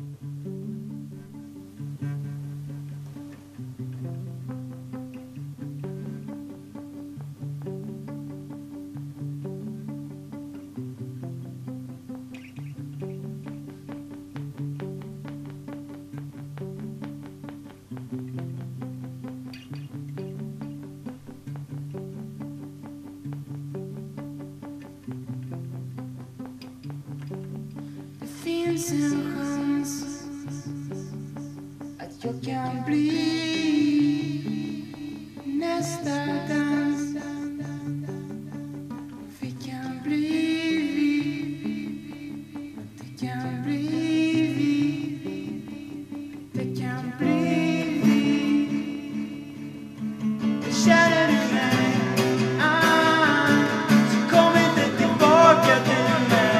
Finns en chans att jag kan bli nästa dans. Vi kan bli vi. Det kan bli vi. Det kan bli vi. Känner du mig? Så kom inte tillbaka till mig.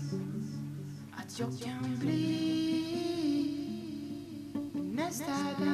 Jag kan bli nästa dag.